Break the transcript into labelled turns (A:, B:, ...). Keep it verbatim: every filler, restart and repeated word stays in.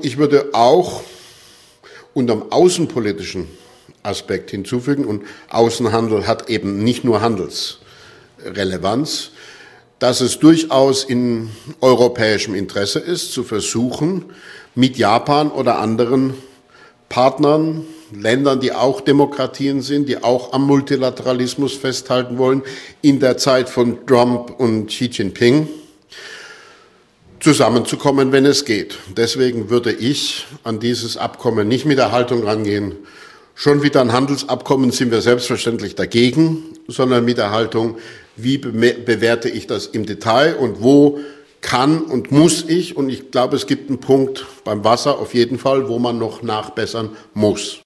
A: ich würde auch unterm außenpolitischen Aspekt hinzufügen, und Außenhandel hat eben nicht nur Handelsrelevanz, dass es durchaus in europäischem Interesse ist, zu versuchen, mit Japan oder anderen Partnern, Ländern, die auch Demokratien sind, die auch am Multilateralismus festhalten wollen, in der Zeit von Trump und Xi Jinping zusammenzukommen, wenn es geht. Deswegen würde ich an dieses Abkommen nicht mit der Haltung rangehen, schon wieder ein Handelsabkommen sind wir selbstverständlich dagegen, sondern mit der Haltung, wie bewerte ich das im Detail und wo kann und muss ich, und ich glaube, es gibt einen Punkt beim Wasser auf jeden Fall, wo man noch nachbessern muss.